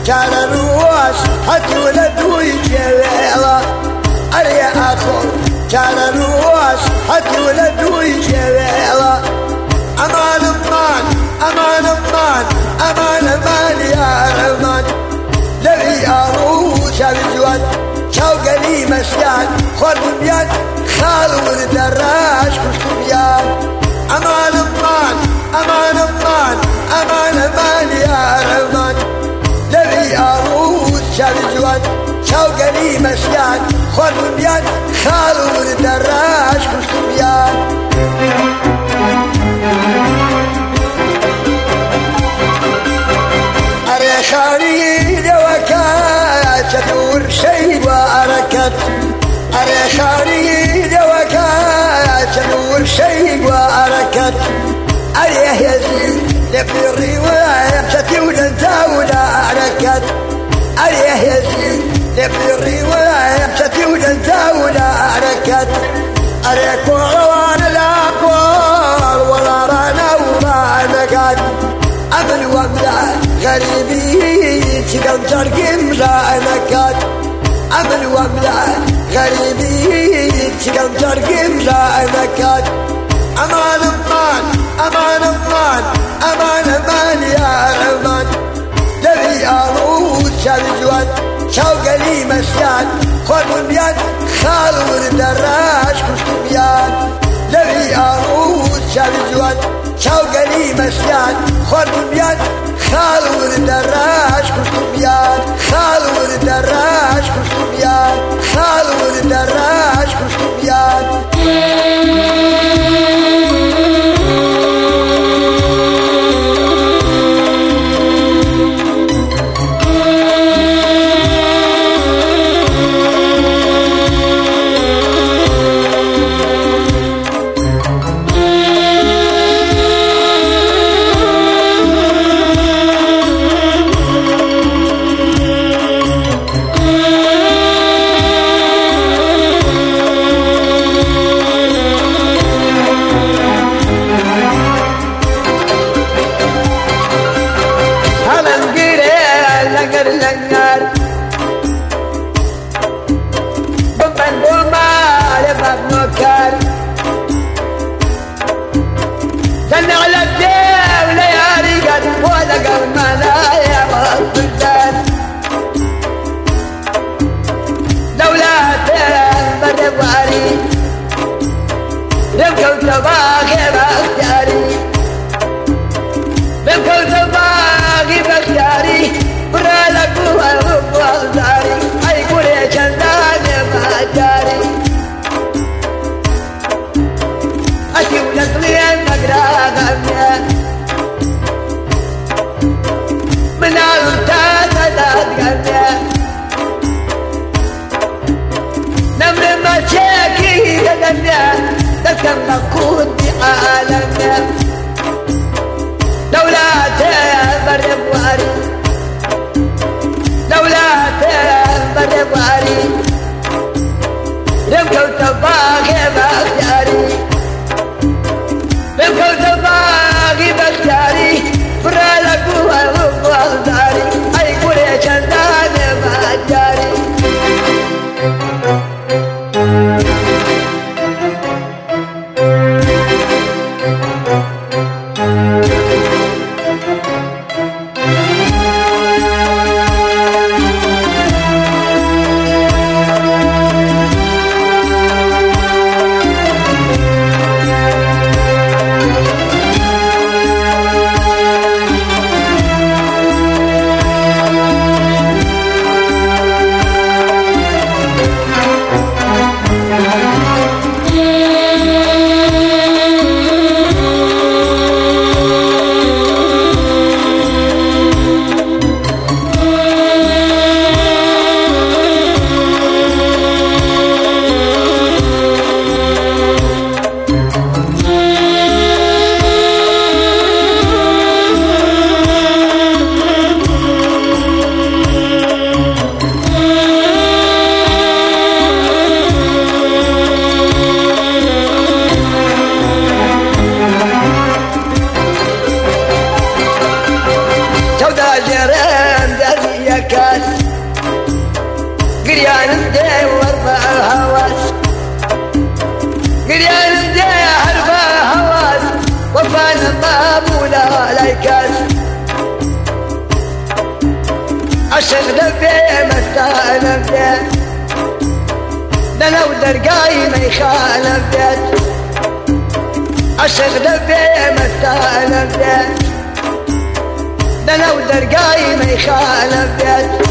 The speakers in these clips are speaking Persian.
كان الرواش حتى ولد ويجيلا أريا أخو كان الرواش حتى ولد ويجيلا أمان أمان أمان أمان أمان أمان يا رمان لبي أروس بالجواد شوق لي مسيان خور بيان خال والدراج كشكم بيان أمان أمان أمان أمان أمان أمان يا رمان لبي أروس بالجواد شوق لي مسيان خور بيان خال والدراج كشكم بيان خالد وكات تدور شيء وأركت أرى خالد وكات تدور شيء وأركت أريه يزيد لبني الرواية تتولد ولا أركت أريه يزيد لبني الرواية تتولد ولا أركت أريك وغوان الأقوال ولا رانا وما نقد أمن وابدأ غريبي تقل ترقم لا نكاد أمن وابدأ غريبي تقل ترقم لا نكاد أمان أمان أمان أمان أمان أمان يا رمان لبي أروس بالجواد شوق لي مسيان خور بيان خال والدراج كشكم بيان لبي أروس بالجواد شوق لي مسيان خور بيان خال والدراج كشكم بيان خال والدراج كشكم بيان خال والدراج كشكم بيان كم نكون بعالمنا لولا قريان بدي حرفة هواس وفانا مابولا لايكاس عشق دبي مستانا بدي دنا ودرقاي ما يخالف بيت عشق دبي مستانا بدي دنا ودرقاي ما يخالف بيت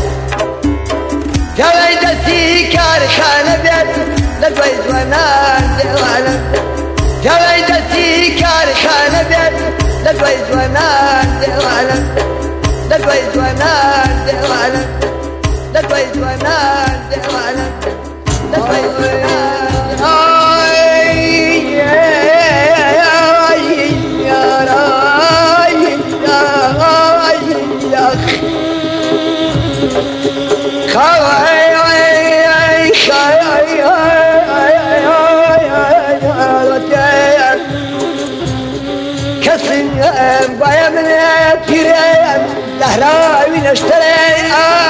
جويدتي كارخانة بيت لدويد ونان ديوانا جويدتي كارخانة بيت لدويد ونان ديوانا لدويد ونان ديوانا لدويد ونان ديوانا لدويد ونان لهراوي نشتري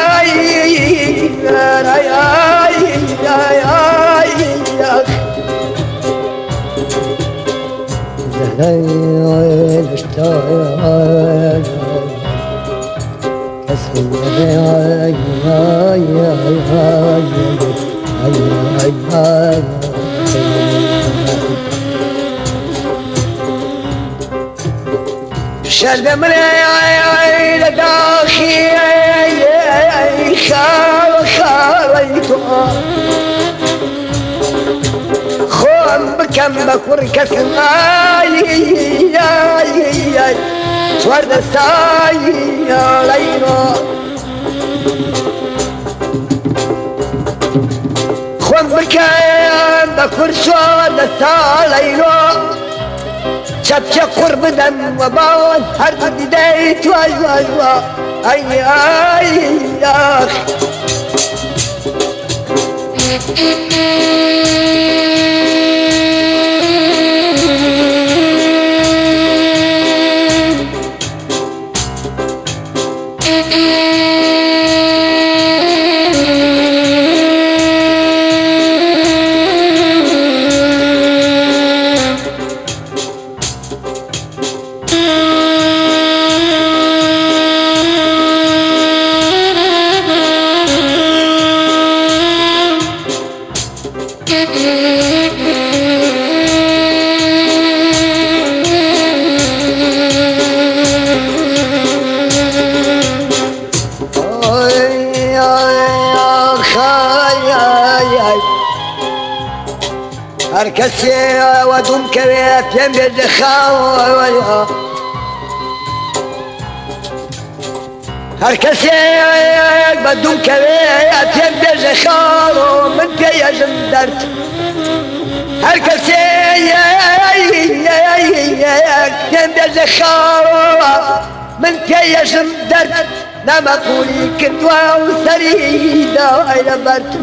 شرب من لداخي خاليتو خوم بكم بكور كسم سوار دستاي لينو خوم بكم بكور سوار دستاي لينو شبشب قرب دم وباون هرد ديت واي واي واي اي يا اخي هركسي ودوم كريت يمد خاوة هركسي بدوم كريت يمد خاوة من في جندرت هركسي يمد خاوة من في جندرت لما قولي كدوة وسريدة إلى برت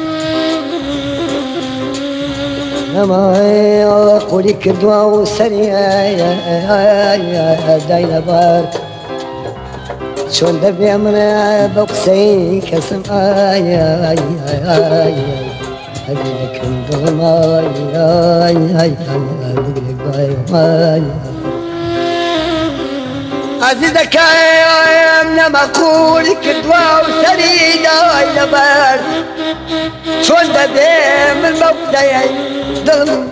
لما قولي كدوة وسريدة دايلة برت شون دبي أمنا بقسي كسم هديك ندوم عزيزك يا من مقول كدوة وسريدة إلى برد شون دبي من بقسي ظلم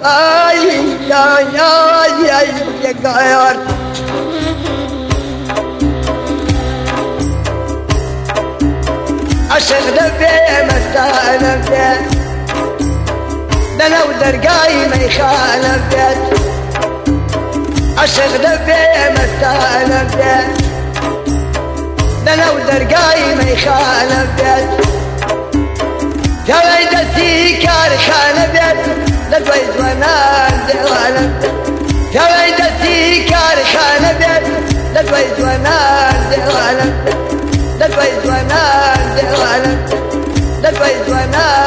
يا قاير عشق دبي مستانا بيت دنا ودرقاي ما يخالف بيت عشق دبي مستانا بيت دنا ودرقاي ما يخالف بيت جويدتي كارخانة بيت لدويد ونان ديوانا جويدتي كارخانة بيت لدويد ونان ديوانا لدويد ونان ديوانا لدويد ونان